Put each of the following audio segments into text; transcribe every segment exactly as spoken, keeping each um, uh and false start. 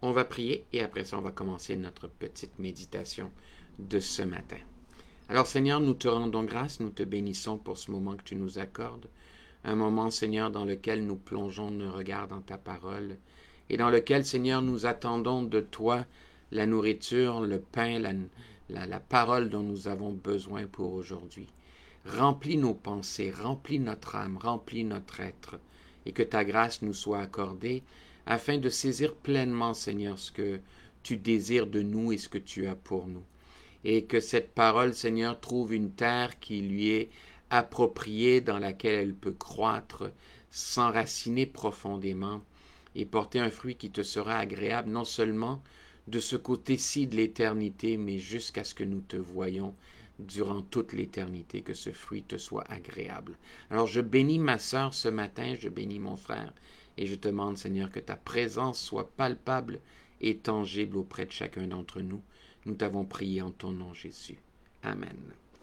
On va prier et après ça, on va commencer notre petite méditation de ce matin. Alors Seigneur, nous te rendons grâce, nous te bénissons pour ce moment que tu nous accordes. Un moment, Seigneur, dans lequel nous plongeons nos regards dans ta parole et dans lequel, Seigneur, nous attendons de toi la nourriture, le pain, la, la, la parole dont nous avons besoin pour aujourd'hui. Remplis nos pensées, remplis notre âme, remplis notre être et que ta grâce nous soit accordée afin de saisir pleinement, Seigneur, ce que tu désires de nous et ce que tu as pour nous. Et que cette parole, Seigneur, trouve une terre qui lui est appropriée, dans laquelle elle peut croître, s'enraciner profondément et porter un fruit qui te sera agréable, non seulement de ce côté-ci de l'éternité, mais jusqu'à ce que nous te voyions durant toute l'éternité, que ce fruit te soit agréable. Alors je bénis ma sœur ce matin, je bénis mon frère, et je te demande, Seigneur, que ta présence soit palpable et tangible auprès de chacun d'entre nous. Nous t'avons prié en ton nom, Jésus. Amen.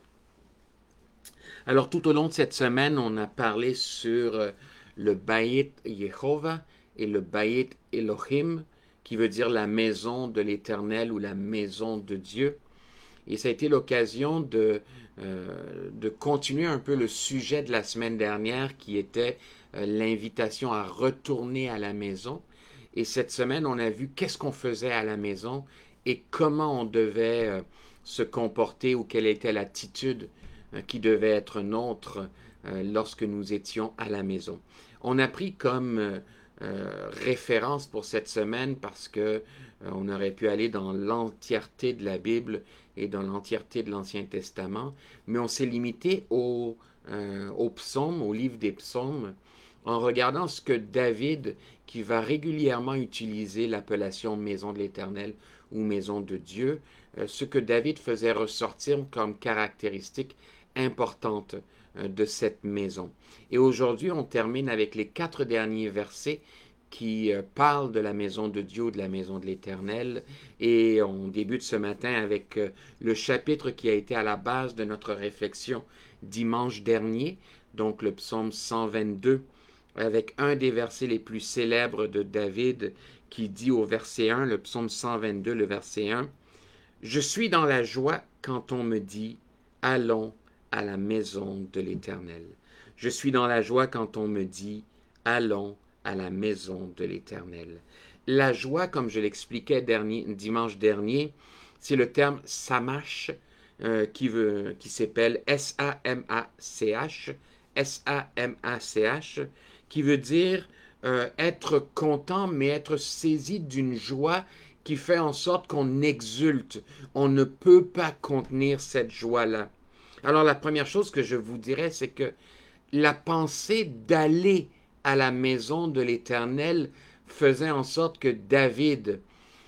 Alors, tout au long de cette semaine, on a parlé sur le Bayit Yehovah et le Bayit Elohim, qui veut dire la maison de l'Éternel ou la maison de Dieu. Et ça a été l'occasion de, euh, de continuer un peu le sujet de la semaine dernière, qui était euh, l'invitation à retourner à la maison. Et cette semaine, on a vu qu'est-ce qu'on faisait à la maison et comment on devait euh, se comporter ou quelle était l'attitude euh, qui devait être nôtre euh, lorsque nous étions à la maison. On a pris comme euh, euh, référence pour cette semaine parce que euh, on aurait pu aller dans l'entièreté de la Bible et dans l'entièreté de l'Ancien Testament, mais on s'est limité au, euh, au psaume, au livre des psaumes, en regardant ce que David, qui va régulièrement utiliser l'appellation maison de l'Éternel ou maison de Dieu, euh, ce que David faisait ressortir comme caractéristique importante euh, de cette maison. Et aujourd'hui, on termine avec les quatre derniers versets qui euh, parlent de la maison de Dieu, de la maison de l'Éternel. Et on débute ce matin avec euh, le chapitre qui a été à la base de notre réflexion dimanche dernier, donc le psaume cent vingt-deux, avec un des versets les plus célèbres de David qui dit au verset un, le psaume cent vingt-deux, le verset un, « Je suis dans la joie quand on me dit « Allons à la maison de l'Éternel ». Je suis dans la joie quand on me dit « Allons à la maison de l'Éternel ». La joie, comme je l'expliquais dernier, dimanche dernier, c'est le terme samach, euh, qui, veut, qui s'appelle S A M A C H, S A M A C H, qui veut dire euh, être content, mais être saisi d'une joie qui fait en sorte qu'on exulte. On ne peut pas contenir cette joie-là. Alors la première chose que je vous dirais, c'est que la pensée d'aller à la maison de l'Éternel faisait en sorte que David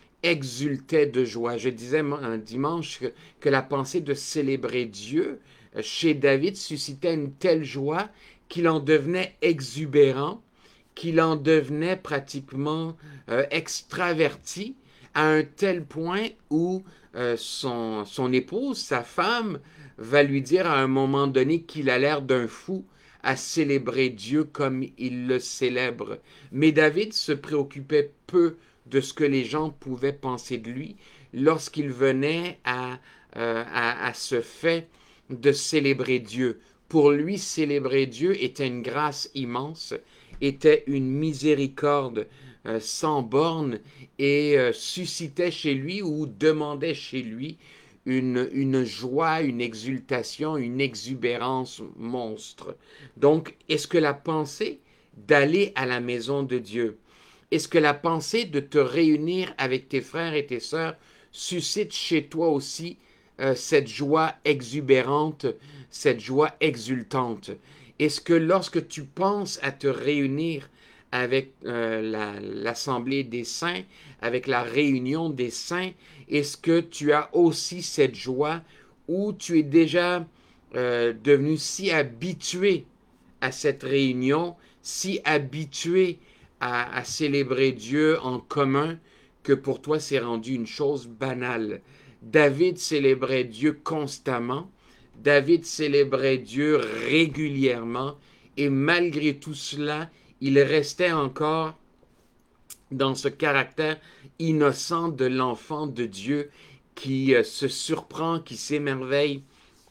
exultait de joie. Je disais un dimanche que, que la pensée de célébrer Dieu chez David suscitait une telle joie qu'il en devenait exubérant, qu'il en devenait pratiquement euh, extraverti, à un tel point où euh, son, son épouse, sa femme, va lui dire à un moment donné qu'il a l'air d'un fou à célébrer Dieu comme il le célèbre. Mais David se préoccupait peu de ce que les gens pouvaient penser de lui lorsqu'il venait à, euh, à, à ce fait de célébrer Dieu. Pour lui, célébrer Dieu était une grâce immense, était une miséricorde euh, sans borne et euh, suscitait chez lui ou demandait chez lui une, une joie, une exultation, une exubérance monstre. Donc, est-ce que la pensée d'aller à la maison de Dieu, est-ce que la pensée de te réunir avec tes frères et tes sœurs suscite chez toi aussi euh, cette joie exubérante, cette joie exultante? Est-ce que lorsque tu penses à te réunir avec euh, la, l'assemblée des saints, avec la réunion des saints, est-ce que tu as aussi cette joie ou tu es déjà euh, devenu si habitué à cette réunion, si habitué à, à célébrer Dieu en commun que pour toi c'est rendu une chose banale? David célébrait Dieu constamment, David célébrait Dieu régulièrement et malgré tout cela, il restait encore dans ce caractère innocent de l'enfant de Dieu qui euh, se surprend, qui s'émerveille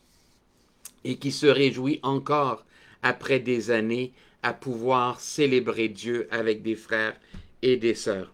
et qui se réjouit encore après des années à pouvoir célébrer Dieu avec des frères et des sœurs.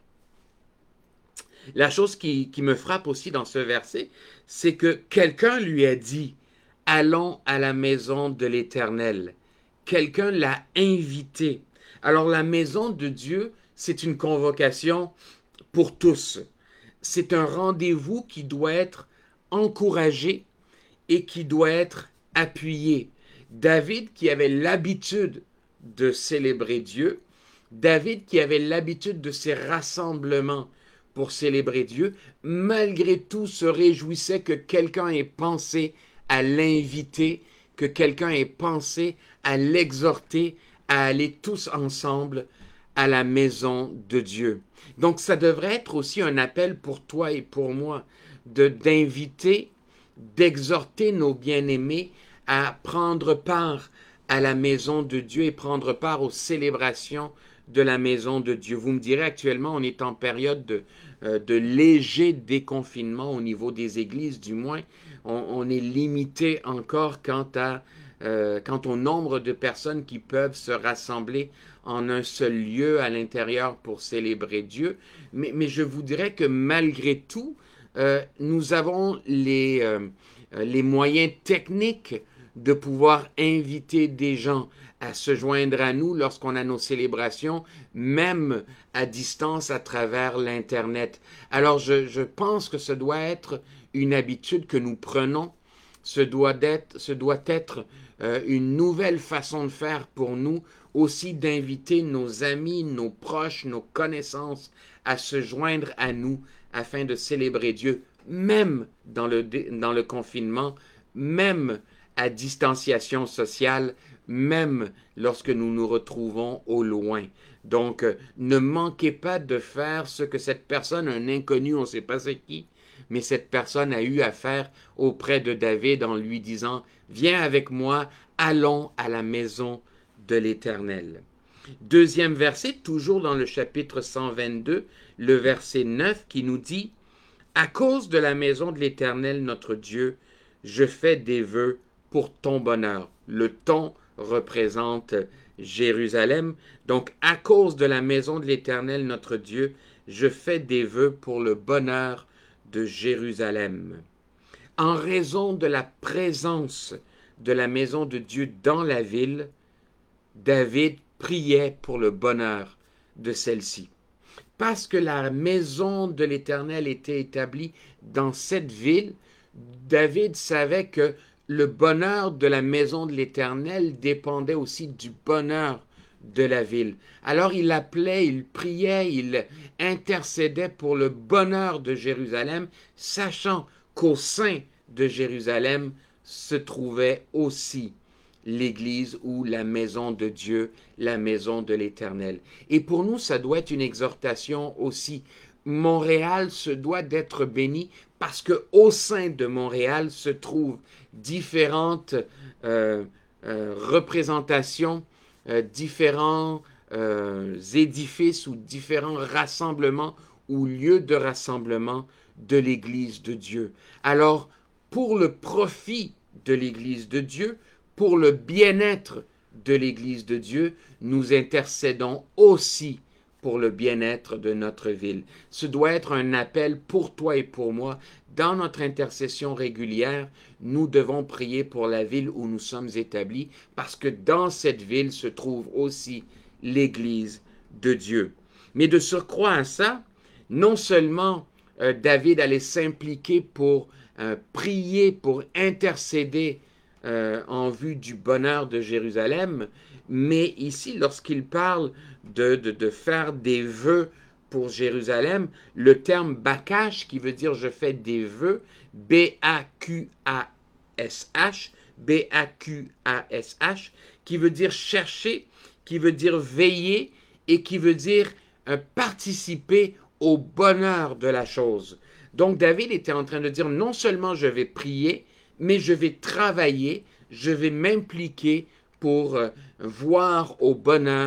La chose qui, qui me frappe aussi dans ce verset, c'est que quelqu'un lui a dit « Allons à la maison de l'Éternel ». Quelqu'un l'a invité. Alors la maison de Dieu, c'est une convocation pour tous. C'est un rendez-vous qui doit être encouragé et qui doit être appuyé. David qui avait l'habitude de célébrer Dieu, David qui avait l'habitude de ces rassemblements pour célébrer Dieu, malgré tout se réjouissait que quelqu'un ait pensé à l'inviter, que quelqu'un ait pensé à l'exhorter à aller tous ensemble à la maison de Dieu. Donc ça devrait être aussi un appel pour toi et pour moi de d'inviter, d'exhorter nos bien-aimés à prendre part à la maison de Dieu et prendre part aux célébrations de la maison de Dieu. Vous me direz, actuellement, on est en période de, euh, de léger déconfinement au niveau des églises, du moins. On, on est limité encore quant, à, euh, quant au nombre de personnes qui peuvent se rassembler en un seul lieu à l'intérieur pour célébrer Dieu. Mais, mais je vous dirais que malgré tout, euh, nous avons les, euh, les moyens techniques de pouvoir inviter des gens à se joindre à nous lorsqu'on a nos célébrations, même à distance à travers l'Internet. Alors je, je pense que ce doit être une habitude que nous prenons, ce doit être, ce doit être euh, une nouvelle façon de faire pour nous, aussi d'inviter nos amis, nos proches, nos connaissances à se joindre à nous afin de célébrer Dieu, même dans le, dans le confinement, même à distanciation sociale, même lorsque nous nous retrouvons au loin. Donc, euh, ne manquez pas de faire ce que cette personne, un inconnu, on ne sait pas c'est qui, mais cette personne a eu à faire auprès de David en lui disant « Viens avec moi, allons à la maison de l'Éternel ». Deuxième verset, toujours dans le chapitre cent vingt-deux, le verset neuf qui nous dit « À cause de la maison de l'Éternel, notre Dieu, je fais des vœux pour ton bonheur. » Le ton représente Jérusalem. Donc, à cause de la maison de l'Éternel, notre Dieu, je fais des vœux pour le bonheur de Jérusalem. En raison de la présence de la maison de Dieu dans la ville, David priait pour le bonheur de celle-ci. Parce que la maison de l'Éternel était établie dans cette ville, David savait que le bonheur de la maison de l'Éternel dépendait aussi du bonheur de la ville. Alors il appelait, il priait, il intercédait pour le bonheur de Jérusalem, sachant qu'au sein de Jérusalem se trouvait aussi l'Église ou la maison de Dieu, la maison de l'Éternel. Et pour nous, ça doit être une exhortation aussi. Montréal se doit d'être béni parce qu'au sein de Montréal se trouvent différentes euh, euh, représentations, euh, différents euh, édifices ou différents rassemblements ou lieux de rassemblement de l'Église de Dieu. Alors, pour le profit de l'Église de Dieu, pour le bien-être de l'Église de Dieu, nous intercédons aussi pour le bien-être de notre ville. Ce doit être un appel pour toi et pour moi. Dans notre intercession régulière, nous devons prier pour la ville où nous sommes établis, parce que dans cette ville se trouve aussi l'Église de Dieu. Mais de surcroît à ça, non seulement euh, David allait s'impliquer pour euh, prier, pour intercéder euh, en vue du bonheur de Jérusalem, mais ici, lorsqu'il parle de, de, de faire des vœux pour Jérusalem, le terme bakash, qui veut dire je fais des vœux, B A Q A S H, B A Q A S H, qui veut dire chercher, qui veut dire veiller et qui veut dire euh, participer au bonheur de la chose. Donc David était en train de dire non seulement je vais prier, mais je vais travailler, je vais m'impliquer pour euh, voir au bonheur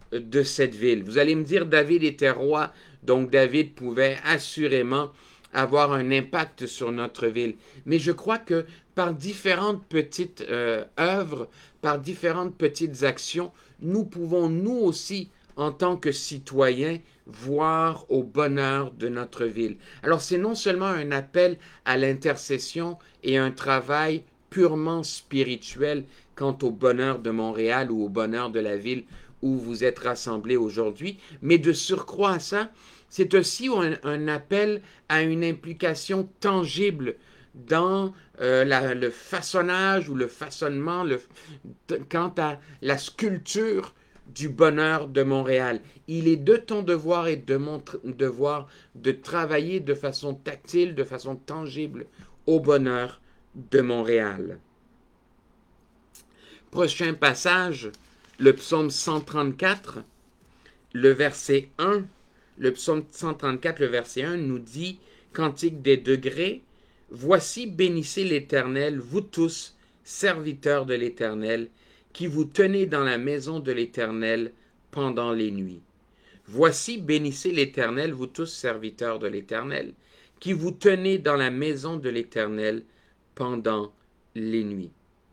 de cette ville. Vous allez me dire, David était roi, donc David pouvait assurément avoir un impact sur notre ville. Mais je crois que par différentes petites euh, œuvres, par différentes petites actions, nous pouvons nous aussi, en tant que citoyens, voir au bonheur de notre ville. Alors c'est non seulement un appel à l'intercession et un travail purement spirituel quant au bonheur de Montréal ou au bonheur de la ville où vous êtes rassemblés aujourd'hui, mais de surcroît à ça, c'est aussi un, un appel à une implication tangible dans euh, la, le façonnage ou le façonnement, le, quant à la sculpture du bonheur de Montréal. Il est de ton devoir et de mon devoir de travailler de façon tactile, de façon tangible au bonheur de Montréal. Prochain passage, le psaume cent trente-quatre, le verset un. Le psaume cent trente-quatre, le verset un nous dit, Cantique des degrés, voici bénissez l'Éternel, vous tous, serviteurs de l'Éternel, qui vous tenez dans la maison de l'Éternel pendant les nuits. Voici bénissez l'Éternel, vous tous, serviteurs de l'Éternel, qui vous tenez dans la maison de l'Éternel pendant les nuits.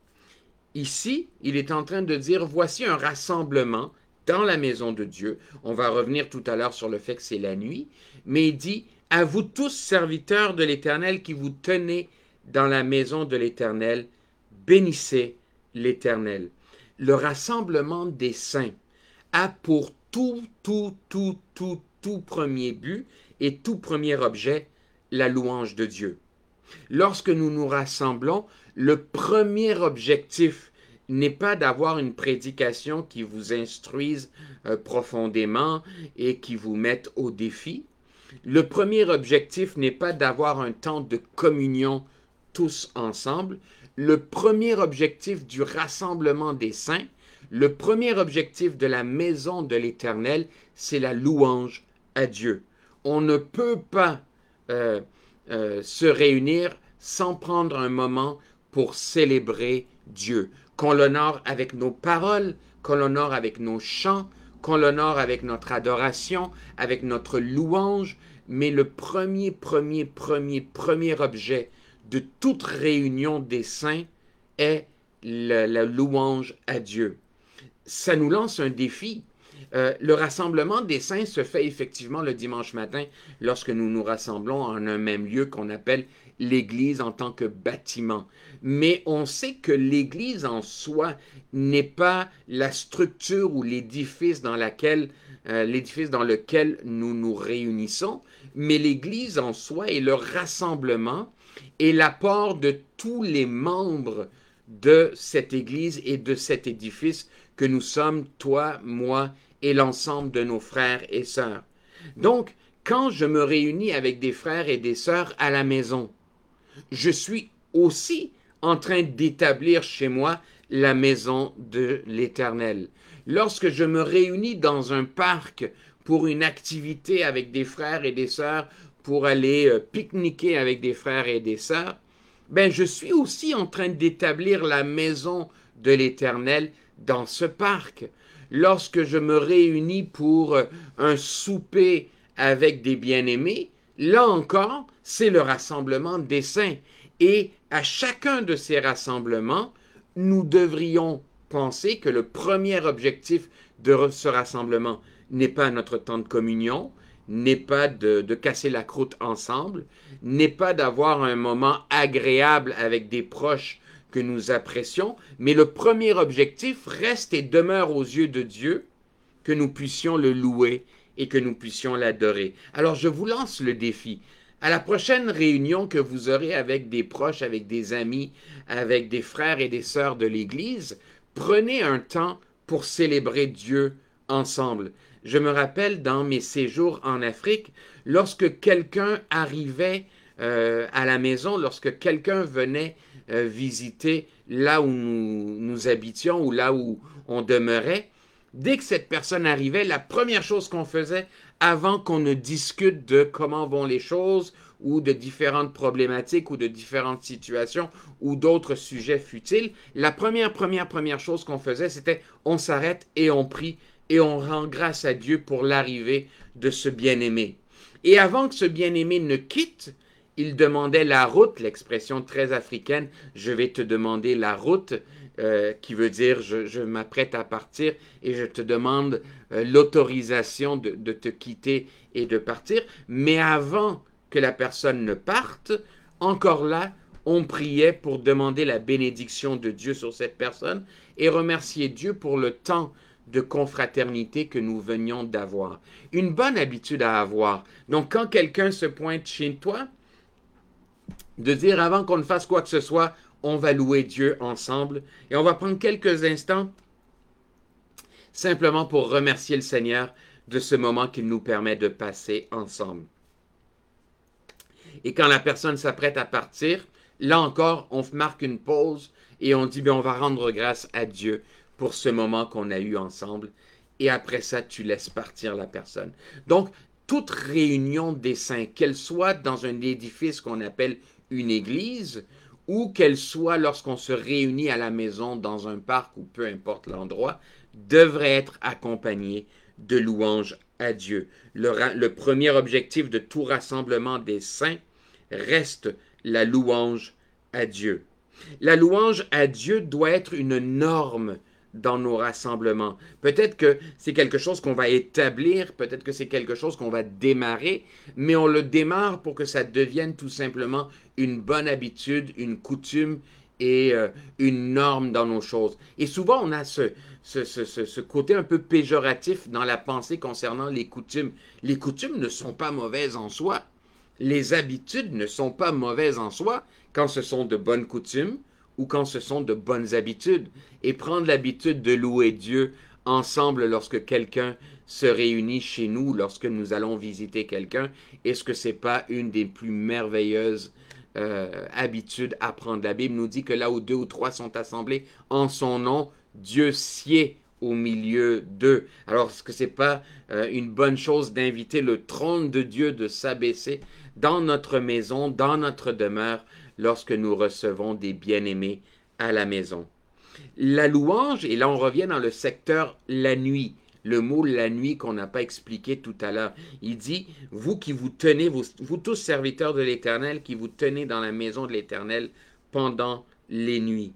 Ici, il est en train de dire, voici un rassemblement dans la maison de Dieu. On va revenir tout à l'heure sur le fait que c'est la nuit, mais il dit, à vous tous, serviteurs de l'Éternel, qui vous tenez dans la maison de l'Éternel, bénissez l'Éternel. Le rassemblement des saints a pour tout, tout, tout, tout, tout premier but et tout premier objet la louange de Dieu. Lorsque nous nous rassemblons, le premier objectif n'est pas d'avoir une prédication qui vous instruise euh, profondément et qui vous mette au défi. Le premier objectif n'est pas d'avoir un temps de communion tous ensemble. Le premier objectif du rassemblement des saints, le premier objectif de la maison de l'Éternel, c'est la louange à Dieu. On ne peut pas euh, euh, se réunir sans prendre un moment pour célébrer Dieu. Qu'on l'honore avec nos paroles, qu'on l'honore avec nos chants, qu'on l'honore avec notre adoration, avec notre louange, mais le premier, premier, premier, premier objet de toute réunion des saints est la, la louange à Dieu. Ça nous lance un défi. Euh, le rassemblement des saints se fait effectivement le dimanche matin lorsque nous nous rassemblons en un même lieu qu'on appelle l'Église en tant que bâtiment. Mais on sait que l'Église en soi n'est pas la structure ou l'édifice dans laquelle, euh, l'édifice dans lequel nous nous réunissons, mais l'Église en soi est le rassemblement et l'apport de tous les membres de cette Église et de cet édifice que nous sommes, toi, moi et l'ensemble de nos frères et sœurs. Donc, quand je me réunis avec des frères et des sœurs à la maison, je suis aussi en train d'établir chez moi la maison de l'Éternel. Lorsque je me réunis dans un parc pour une activité avec des frères et des sœurs, pour aller euh, pique-niquer avec des frères et des sœurs, ben je suis aussi en train d'établir la maison de l'Éternel dans ce parc. Lorsque je me réunis pour euh, un souper avec des bien-aimés, là encore, c'est le rassemblement des saints. Et à chacun de ces rassemblements, nous devrions penser que le premier objectif de ce rassemblement n'est pas notre temps de communion, n'est pas de, de casser la croûte ensemble, n'est pas d'avoir un moment agréable avec des proches que nous apprécions, mais le premier objectif reste et demeure aux yeux de Dieu que nous puissions le louer et que nous puissions l'adorer. Alors je vous lance le défi. À la prochaine réunion que vous aurez avec des proches, avec des amis, avec des frères et des sœurs de l'Église, prenez un temps pour célébrer Dieu ensemble. Je me rappelle dans mes séjours en Afrique, lorsque quelqu'un arrivait euh, à la maison, lorsque quelqu'un venait euh, visiter là où nous, nous habitions ou là où on demeurait, dès que cette personne arrivait, la première chose qu'on faisait, avant qu'on ne discute de comment vont les choses ou de différentes problématiques ou de différentes situations ou d'autres sujets futiles, la première, première, première chose qu'on faisait, c'était on s'arrête et on prie et on rend grâce à Dieu pour l'arrivée de ce bien-aimé. Et avant que ce bien-aimé ne quitte, il demandait la route, l'expression très africaine, je vais te demander la route, euh, qui veut dire je, je m'apprête à partir et je te demande euh, l'autorisation de, de te quitter et de partir. Mais avant que la personne ne parte, encore là, on priait pour demander la bénédiction de Dieu sur cette personne et remercier Dieu pour le temps de confraternité que nous venions d'avoir. Une bonne habitude à avoir. Donc, quand quelqu'un se pointe chez toi, de dire avant qu'on ne fasse quoi que ce soit, on va louer Dieu ensemble et on va prendre quelques instants simplement pour remercier le Seigneur de ce moment qu'il nous permet de passer ensemble. Et quand la personne s'apprête à partir, là encore, on marque une pause et on dit, bien, on va rendre grâce à Dieu pour ce moment qu'on a eu ensemble. Et après ça, tu laisses partir la personne. Donc, toute réunion des saints, qu'elle soit dans un édifice qu'on appelle une église, ou qu'elle soit lorsqu'on se réunit à la maison, dans un parc ou peu importe l'endroit, devrait être accompagnée de louanges à Dieu. Le, le premier objectif de tout rassemblement des saints reste la louange à Dieu. La louange à Dieu doit être une norme dans nos rassemblements. Peut-être que c'est quelque chose qu'on va établir, peut-être que c'est quelque chose qu'on va démarrer, mais on le démarre pour que ça devienne tout simplement une bonne habitude, une coutume et euh, une norme dans nos choses. Et souvent, on a ce, ce, ce, ce côté un peu péjoratif dans la pensée concernant les coutumes. Les coutumes ne sont pas mauvaises en soi. Les habitudes ne sont pas mauvaises en soi quand ce sont de bonnes coutumes ou quand ce sont de bonnes habitudes. Et prendre l'habitude de louer Dieu ensemble lorsque quelqu'un se réunit chez nous, lorsque nous allons visiter quelqu'un, est-ce que ce n'est pas une des plus merveilleuses euh, habitudes à prendre? La Bible nous dit que là où deux ou trois sont assemblés en son nom, Dieu sied au milieu d'eux. Alors, est-ce que ce n'est pas euh, une bonne chose d'inviter le trône de Dieu de s'abaisser dans notre maison, dans notre demeure, lorsque nous recevons des bien-aimés à la maison? La louange, et là on revient dans le secteur la nuit, le mot la nuit qu'on n'a pas expliqué tout à l'heure. Il dit, vous qui vous tenez, vous, vous tous serviteurs de l'Éternel, qui vous tenez dans la maison de l'Éternel pendant les nuits.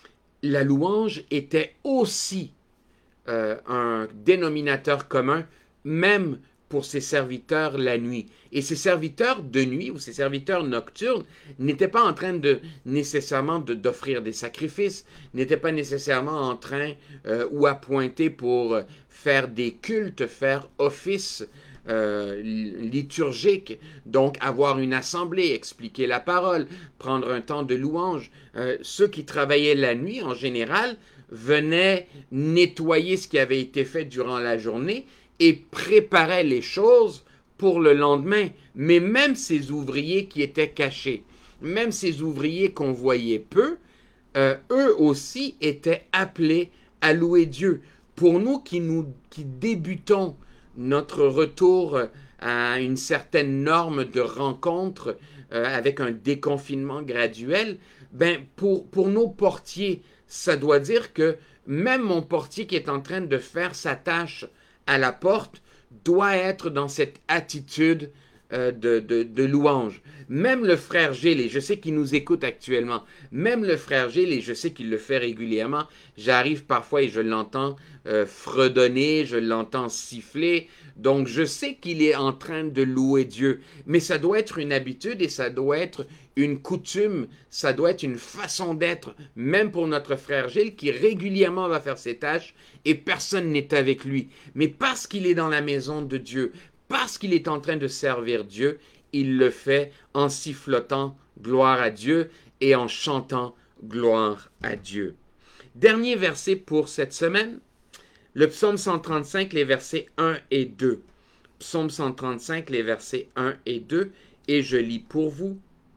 La louange était aussi euh, un dénominateur commun, même pour ses serviteurs la nuit. Et ces serviteurs de nuit ou ces serviteurs nocturnes n'étaient pas en train de nécessairement de, d'offrir des sacrifices, n'étaient pas nécessairement en train euh, ou appointés pour faire des cultes, faire office euh, liturgique, donc avoir une assemblée, expliquer la parole, prendre un temps de louange. Euh, ceux qui travaillaient la nuit, en général, venaient nettoyer ce qui avait été fait durant la journée et préparaient les choses pour le lendemain. Mais même ces ouvriers qui étaient cachés, même ces ouvriers qu'on voyait peu, euh, eux aussi étaient appelés à louer Dieu. Pour nous qui, nous qui débutons notre retour à une certaine norme de rencontre euh, avec un déconfinement graduel, ben pour, pour nos portiers, ça doit dire que même mon portier qui est en train de faire sa tâche à la porte doit être dans cette attitude euh, de, de, de louange. Même le frère Gilles, et je sais qu'il nous écoute actuellement, même le frère Gilles, et je sais qu'il le fait régulièrement, j'arrive parfois et je l'entends euh, fredonner, je l'entends siffler, donc je sais qu'il est en train de louer Dieu, mais ça doit être une habitude et ça doit être une coutume, ça doit être une façon d'être, même pour notre frère Gilles qui régulièrement va faire ses tâches et personne n'est avec lui. Mais parce qu'il est dans la maison de Dieu, parce qu'il est en train de servir Dieu, il le fait en sifflotant gloire à Dieu et en chantant gloire à Dieu. Dernier verset pour cette semaine, le psaume cent trente-cinq, les versets un et deux. Psaume cent trente-cinq, les versets un et deux, et je lis pour vous.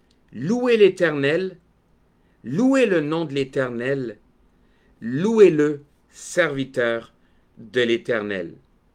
Louez l'Éternel, louez le nom de l'Éternel, louez-le, serviteur de l'Éternel,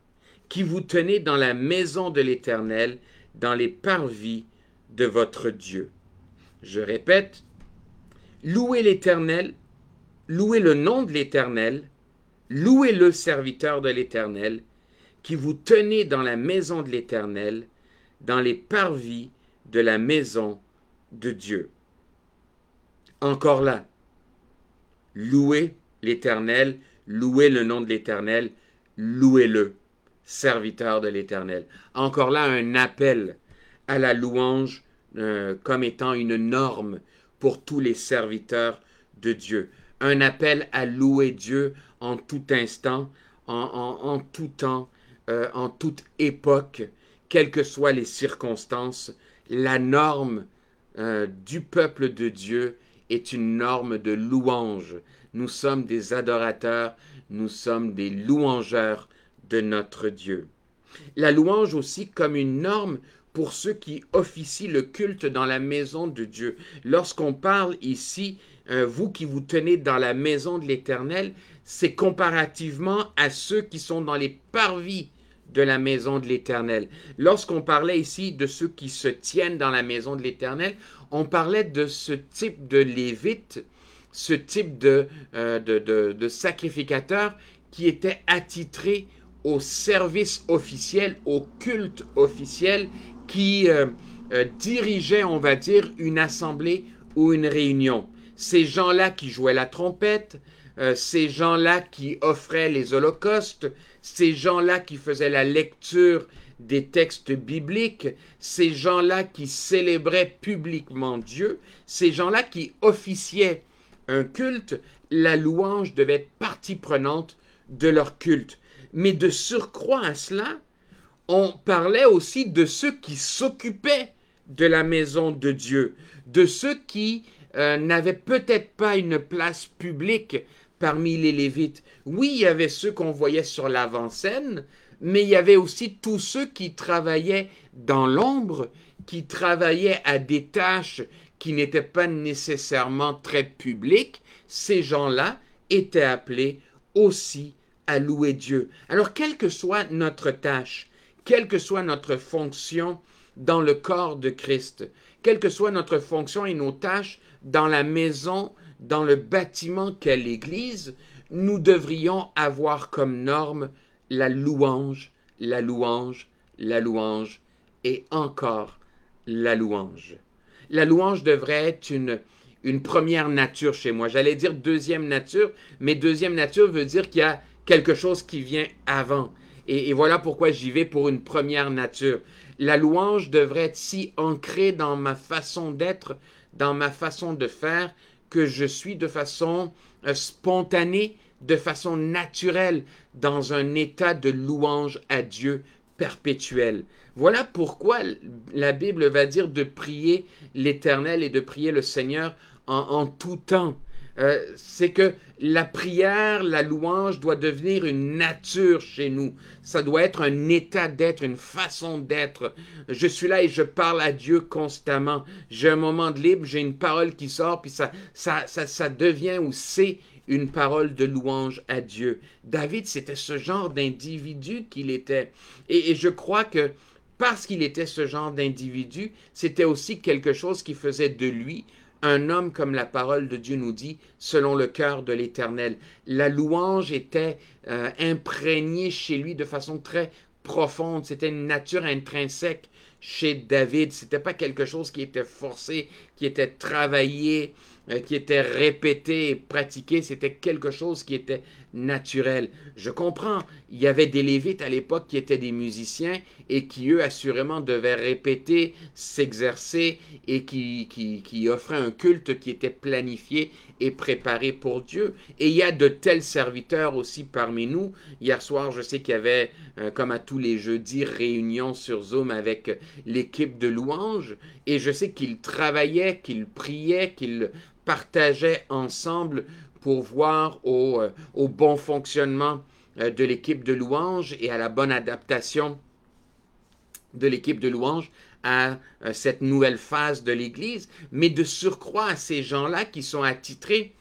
qui vous tenez dans la maison de l'Éternel, dans les parvis de votre Dieu. Je répète, louez l'Éternel, louez le nom de l'Éternel, Louez-le, serviteur de l'Éternel, qui vous tenez dans la maison de l'Éternel, dans les parvis de la maison de Dieu. Encore là, louez l'Éternel, louez le nom de l'Éternel, louez-le, serviteur de l'Éternel. Encore là, un appel à la louange euh, comme étant une norme pour tous les serviteurs de Dieu. Un appel à louer Dieu en tout instant, en, en, en tout temps, euh, en toute époque, quelles que soient les circonstances. La norme euh, du peuple de Dieu est une norme de louange. Nous sommes des adorateurs, nous sommes des louangeurs de notre Dieu. La louange aussi comme une norme pour ceux qui officient le culte dans la maison de Dieu. Lorsqu'on parle ici, euh, vous qui vous tenez dans la maison de l'Éternel, c'est comparativement à ceux qui sont dans les parvis de la maison de l'Éternel. Lorsqu'on parlait ici de ceux qui se tiennent dans la maison de l'Éternel, on parlait de ce type de lévite, ce type de, euh, de, de, de sacrificateur qui était attitré au service officiel, au culte officiel, qui euh, euh, dirigeait, on va dire, une assemblée ou une réunion. Ces gens-là qui jouaient la trompette, euh, ces gens-là qui offraient les holocaustes, ces gens-là qui faisaient la lecture des textes bibliques, ces gens-là qui célébraient publiquement Dieu, ces gens-là qui officiaient un culte, la louange devait être partie prenante de leur culte. Mais de surcroît à cela, on parlait aussi de ceux qui s'occupaient de la maison de Dieu, de ceux qui euh, n'avaient peut-être pas une place publique parmi les Lévites. Oui, il y avait ceux qu'on voyait sur l'avant-scène, mais il y avait aussi tous ceux qui travaillaient dans l'ombre, qui travaillaient à des tâches qui n'étaient pas nécessairement très publiques. Ces gens-là étaient appelés aussi à louer Dieu. Alors, quelle que soit notre tâche, quelle que soit notre fonction dans le corps de Christ, quelle que soit notre fonction et nos tâches dans la maison, dans le bâtiment qu'est l'Église, nous devrions avoir comme norme la louange, la louange, la louange et encore la louange. La louange devrait être une, une première nature chez moi. J'allais dire deuxième nature, mais deuxième nature veut dire qu'il y a quelque chose qui vient avant. Et, et voilà pourquoi j'y vais pour une première nature. La louange devrait être si ancrée dans ma façon d'être, dans ma façon de faire, que je suis de façon euh, spontanée, de façon naturelle, dans un état de louange à Dieu perpétuel. Voilà pourquoi la Bible va dire de prier l'Éternel et de prier le Seigneur en, en tout temps. Euh, c'est que la prière, la louange doit devenir une nature chez nous. Ça doit être un état d'être, une façon d'être. Je suis là et je parle à Dieu constamment. J'ai un moment de libre, j'ai une parole qui sort, puis ça, ça, ça, ça devient ou c'est une parole de louange à Dieu. David, c'était ce genre d'individu qu'il était. Et, et je crois que parce qu'il était ce genre d'individu, c'était aussi quelque chose qui faisait de lui un homme, comme la parole de Dieu nous dit, selon le cœur de l'Éternel. La louange était euh, imprégnée chez lui de façon très profonde. C'était une nature intrinsèque chez David. C'était pas quelque chose qui était forcé, qui était travaillé, euh, qui était répété et pratiqué. C'était quelque chose qui était naturel. Je comprends, il y avait des Lévites à l'époque qui étaient des musiciens et qui, eux, assurément, devaient répéter, s'exercer et qui, qui, qui offraient un culte qui était planifié et préparé pour Dieu. Et il y a de tels serviteurs aussi parmi nous. Hier soir, je sais qu'il y avait, euh, comme à tous les jeudis, réunion sur Zoom avec l'équipe de louanges. Et je sais qu'ils travaillaient, qu'ils priaient, qu'ils partageaient ensemble pour voir au, euh, au bon fonctionnement euh, de l'équipe de louange et à la bonne adaptation de l'équipe de louange à euh, cette nouvelle phase de l'Église, mais de surcroît à ces gens-là qui sont attitrés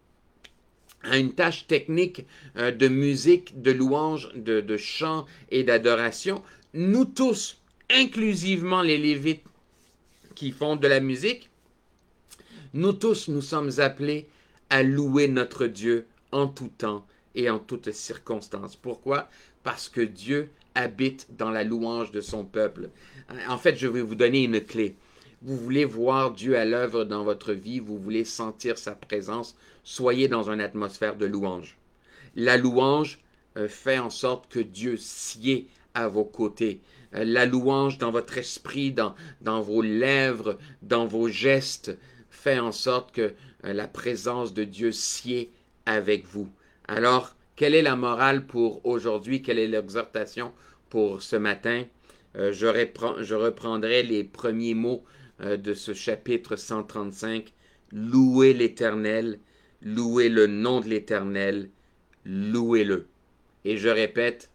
à une tâche technique euh, de musique, de louange, de, de chant et d'adoration. Nous tous, inclusivement les Lévites qui font de la musique, nous tous, nous sommes appelés à louer notre Dieu en tout temps et en toutes circonstances. Pourquoi? Parce que Dieu habite dans la louange de son peuple. En fait, je vais vous donner une clé. Vous voulez voir Dieu à l'œuvre dans votre vie, vous voulez sentir sa présence, soyez dans une atmosphère de louange. La louange euh, fait en sorte que Dieu sied à vos côtés. Euh, la louange dans votre esprit, dans, dans vos lèvres, dans vos gestes, fait en sorte que euh, la présence de Dieu sied avec vous. Alors, quelle est la morale pour aujourd'hui? Quelle est l'exhortation pour ce matin? Euh, je, reprends, je reprendrai les premiers mots euh, de ce chapitre cent trente-cinq. Louez l'Éternel, louez le nom de l'Éternel, louez-le. Et je répète,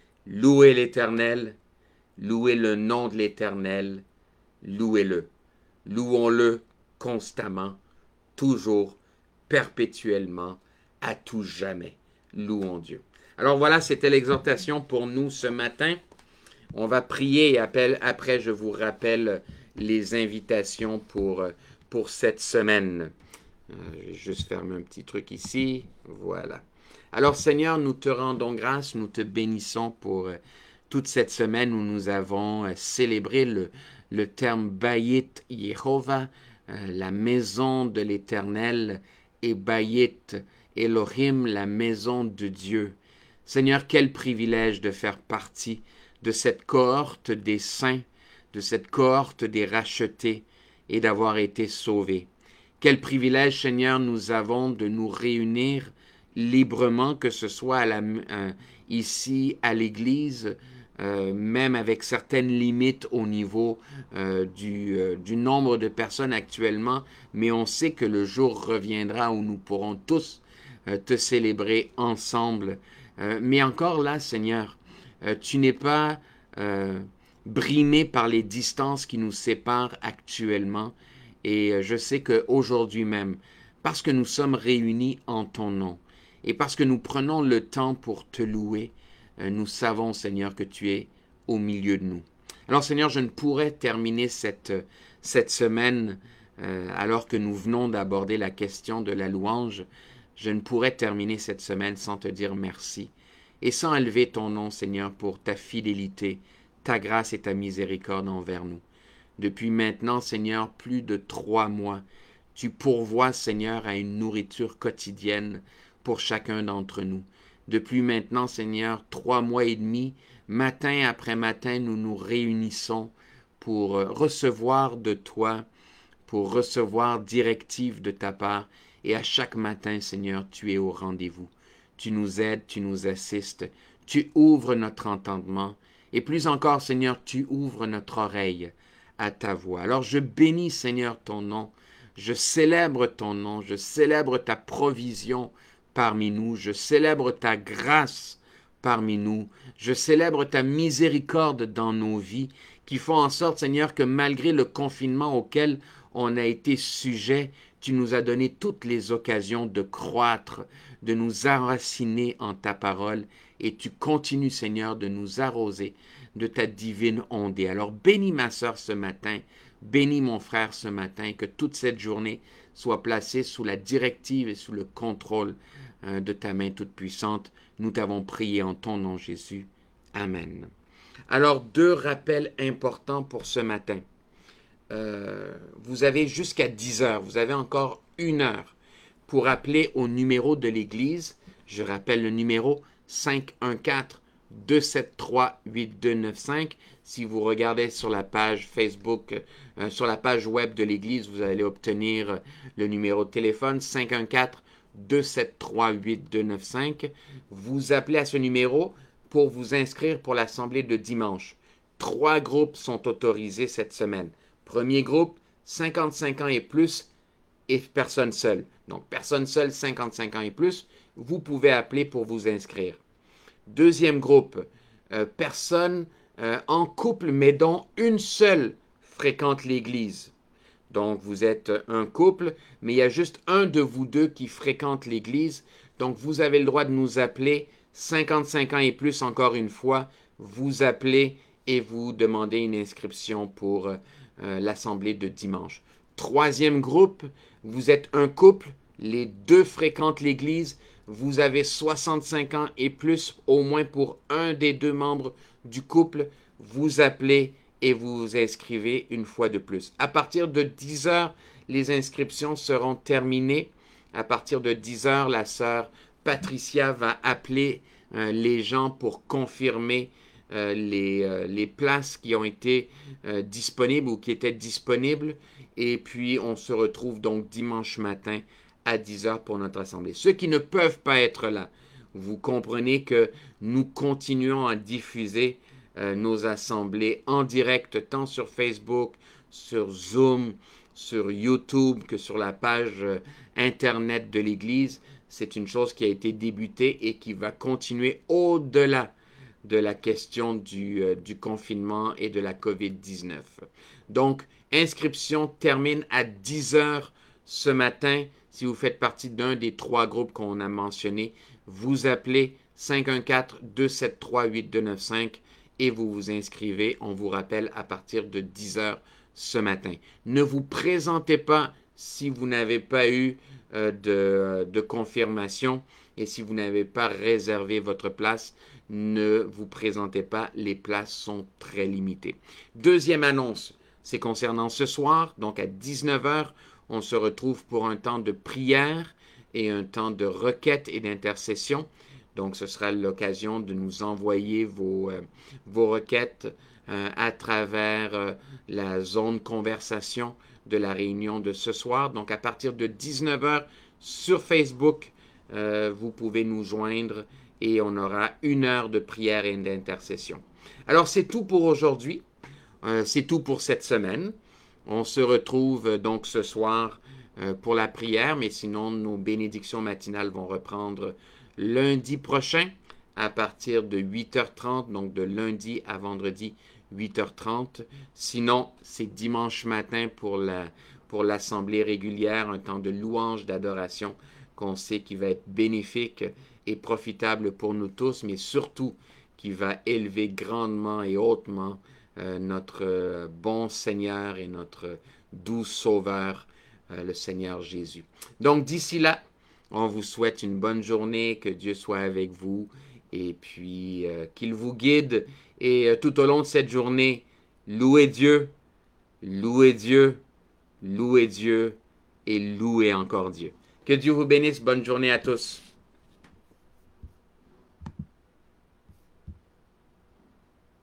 louez l'Éternel, louez le nom de l'Éternel, louez-le. Louons-le constamment, toujours, perpétuellement, à tout jamais. Louons Dieu. Alors voilà, c'était l'exhortation pour nous ce matin. On va prier et après je vous rappelle les invitations pour, pour cette semaine. Euh, je vais juste fermer un petit truc ici. Voilà. Alors Seigneur, nous te rendons grâce, nous te bénissons pour euh, toute cette semaine où nous avons euh, célébré le, le terme Bayit Yehovah, euh, la maison de l'Éternel, et Bayit Elohim, la maison de Dieu. Seigneur, quel privilège de faire partie de cette cohorte des saints, de cette cohorte des rachetés et d'avoir été sauvés. Quel privilège, Seigneur, nous avons de nous réunir librement, que ce soit à la, euh, ici à l'Église, euh, même avec certaines limites au niveau euh, du, euh, du nombre de personnes actuellement, mais on sait que le jour reviendra où nous pourrons tous euh, te célébrer ensemble. Euh, mais encore là, Seigneur, euh, tu n'es pas euh, brimé par les distances qui nous séparent actuellement. Et je sais qu'aujourd'hui même, parce que nous sommes réunis en ton nom, et parce que nous prenons le temps pour te louer, nous savons, Seigneur, que tu es au milieu de nous. Alors, Seigneur, je ne pourrais terminer cette, cette semaine, euh, alors que nous venons d'aborder la question de la louange, je ne pourrais terminer cette semaine sans te dire merci, et sans élever ton nom, Seigneur, pour ta fidélité, ta grâce et ta miséricorde envers nous. Depuis maintenant, Seigneur, plus de trois mois, tu pourvois, Seigneur, à une nourriture quotidienne pour chacun d'entre nous. Depuis maintenant, Seigneur, trois mois et demi, matin après matin, nous nous réunissons pour recevoir de toi, pour recevoir directive de ta part. Et à chaque matin, Seigneur, tu es au rendez-vous. Tu nous aides, tu nous assistes, tu ouvres notre entendement. Et plus encore, Seigneur, tu ouvres notre oreille à ta voix. Alors je bénis, Seigneur, ton nom. Je célèbre ton nom. Je célèbre ta provision parmi nous. Je célèbre ta grâce parmi nous. Je célèbre ta miséricorde dans nos vies qui font en sorte, Seigneur, que malgré le confinement auquel on a été sujet, tu nous as donné toutes les occasions de croître, de nous enraciner en ta parole et tu continues, Seigneur, de nous arroser de ta divine ondée. Alors bénis ma sœur ce matin, bénis mon frère ce matin, que toute cette journée soit placée sous la directive et sous le contrôle euh, de ta main toute puissante. Nous t'avons prié en ton nom, Jésus. Amen. Alors, deux rappels importants pour ce matin. Euh, vous avez jusqu'à dix heures, vous avez encore une heure pour appeler au numéro de l'Église. Je rappelle le numéro cinq un quatre, deux sept trois, huit deux neuf cinq. Si vous regardez sur la page Facebook, euh, sur la page web de l'Église, vous allez obtenir le numéro de téléphone cinq un quatre, deux sept trois, huit deux neuf cinq. Vous appelez à ce numéro pour vous inscrire pour l'assemblée de dimanche. Trois groupes sont autorisés cette semaine. Premier groupe, cinquante-cinq ans et plus et personne seule. Donc, personne seule, cinquante-cinq ans et plus, vous pouvez appeler pour vous inscrire. Deuxième groupe, euh, personnes euh, en couple, mais dont une seule fréquente l'Église. Donc, vous êtes un couple, mais il y a juste un de vous deux qui fréquente l'Église. Donc, vous avez le droit de nous appeler, cinquante-cinq ans et plus, encore une fois, vous appelez et vous demandez une inscription pour euh, l'assemblée de dimanche. Troisième groupe, vous êtes un couple, les deux fréquentent l'Église, vous avez soixante-cinq ans et plus, au moins pour un des deux membres du couple, vous appelez et vous vous inscrivez une fois de plus. À partir de dix heures, les inscriptions seront terminées. À partir de dix heures, la sœur Patricia va appeler euh, les gens pour confirmer euh, les, euh, les places qui ont été euh, disponibles ou qui étaient disponibles. Et puis, on se retrouve donc dimanche matin à dix heures pour notre assemblée. Ceux qui ne peuvent pas être là, vous comprenez que nous continuons à diffuser euh, nos assemblées en direct, tant sur Facebook, sur Zoom, sur YouTube que sur la page euh, Internet de l'Église. C'est une chose qui a été débutée et qui va continuer au-delà de la question du, euh, du confinement et de la covid dix-neuf. Donc, inscription termine à dix heures ce matin. Si vous faites partie d'un des trois groupes qu'on a mentionnés, vous appelez cinq un quatre, deux sept trois, huit deux neuf cinq et vous vous inscrivez. On vous rappelle à partir de dix heures ce matin. Ne vous présentez pas si vous n'avez pas eu euh, de, de confirmation et si vous n'avez pas réservé votre place, ne vous présentez pas. Les places sont très limitées. Deuxième annonce, c'est concernant ce soir, donc à dix-neuf heures, on se retrouve pour un temps de prière et un temps de requête et d'intercession. Donc, ce sera l'occasion de nous envoyer vos, euh, vos requêtes euh, à travers euh, la zone conversation de la réunion de ce soir. Donc, à partir de dix-neuf heures sur Facebook, euh, vous pouvez nous joindre et on aura une heure de prière et d'intercession. Alors, c'est tout pour aujourd'hui. Euh, c'est tout pour cette semaine. On se retrouve euh, donc ce soir euh, pour la prière, mais sinon, nos bénédictions matinales vont reprendre lundi prochain à partir de huit heures trente, donc de lundi à vendredi, huit heures trente. Sinon, c'est dimanche matin pour la, pour l'assemblée régulière, un temps de louange, d'adoration qu'on sait qui va être bénéfique et profitable pour nous tous, mais surtout qui va élever grandement et hautement euh, notre euh, bon Seigneur et notre doux Sauveur, euh, le Seigneur Jésus. Donc d'ici là, on vous souhaite une bonne journée, que Dieu soit avec vous et puis euh, qu'il vous guide. Et euh, tout au long de cette journée, louez Dieu, louez Dieu, louez Dieu et louez encore Dieu. Que Dieu vous bénisse. Bonne journée à tous.